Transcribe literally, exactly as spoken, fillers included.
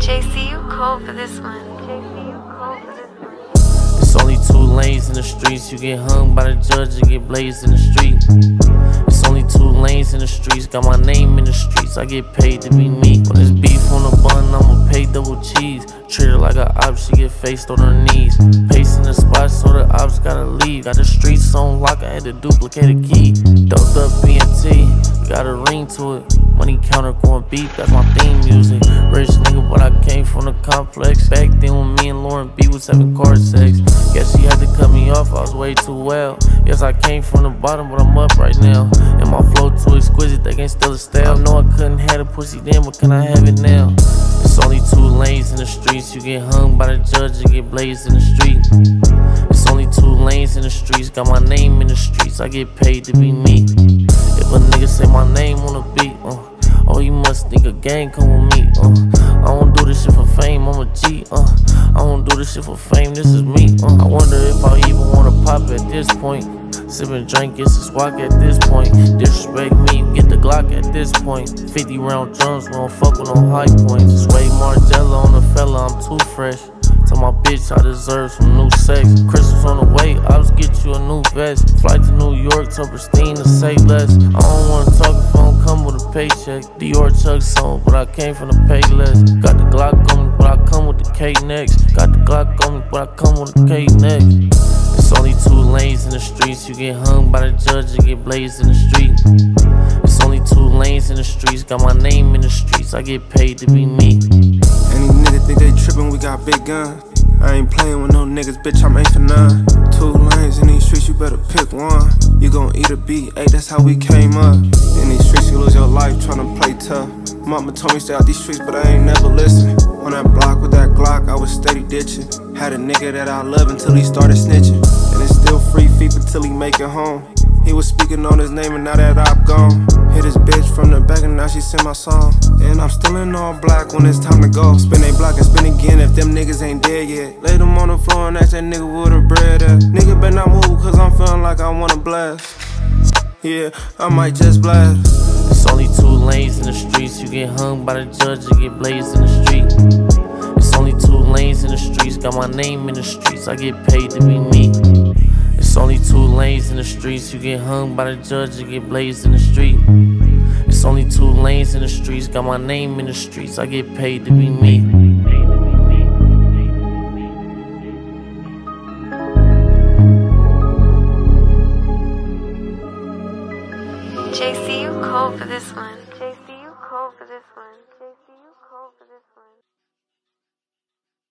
J C, you cold for this one. J C, you cold for this one. It's only two lanes in the streets. You get hung by the judge and get blazed in the street. It's only two lanes in the streets. Got my name in the streets. I get paid to be me. When there's beef on the bun, I'ma pay double cheese. Treat her like a op, she get faced on her knees. Pacing the spot so the ops gotta leave. Got the streets on lock, I had to duplicate a key. Doped up B and T, got a ring to it. Money counter going beep, that's my theme music. Rich nigga, but I came from the complex. Back then when me and Lauren B was having car sex. Guess she had to cut me off, I was way too well. Yes, I came from the bottom, but I'm up right now. And my flow too exquisite, they can't steal a stale. I know I couldn't have the pussy then, but can I have it now? It's only two lanes in the streets. You get hung by the judge and get blazed in the street. It's only two lanes in the streets. Got my name in the streets. I get paid to be me. If a nigga say my name on the beat, uh, oh, you must think a gang come with me. Uh, I don't do this shit for fame, I'm a G. Uh, I don't do this shit for fame, this is me. Uh, I wonder if I even wanna pop at this point. Sippin' drink, it's a swag at this point. Disrespect me, you get the Glock at this point. fifty round drums, we don't fuck with no high points. Just wait Margiela on the fella, I'm too fresh. Tell my bitch I deserve some new sex. Christmas on the way, I'll just get you a new vest. Flight to New York, tell Pristine to say less. I don't wanna talk if I don't come with a paycheck. Dior Chuck song, but I came from the pay less. Got the Glock on me, but I come with the K next. Got the Glock on me, but I come with the K next. It's only two lanes in the streets. You get hung by the judge and get blazed in the street. It's only two lanes in the streets. Got my name in the streets. I get paid to be me. Any nigga think they trippin', we got big guns. I ain't playin' with no niggas, bitch, I'm ain't for none. Two lanes in these streets, you better pick one. You gon' eat a beat, ayy, that's how we came up. In these streets, you lose your life tryna play tough. Mama told me stay out these streets, but I ain't never listen. On that block with that Glock, I was steady ditching. Had a nigga that I love until he started snitching. And it's still free FIFA till he make it home. He was speaking on his name and now that I'm gone. Hit his bitch from the back and now she sing my song. And I'm still in all black when it's time to go. Spin they block and spin again if them niggas ain't dead yet. Lay them on the floor and ask that nigga where the bread at. Nigga better not move cause I'm feeling like I wanna blast. Yeah, I might just blast. It's only two lanes in the streets. You get hung by the judge and get blazed in the street. It's only two lanes in the streets. Got my name in the streets. I get paid to be me. It's only two lanes in the streets. You get hung by the judge and get blazed in the street. It's only two lanes in the streets. Got my name in the streets. I get paid to be me. J C, you cold for this one. J C, you cold for this one. J C, you cold for this one.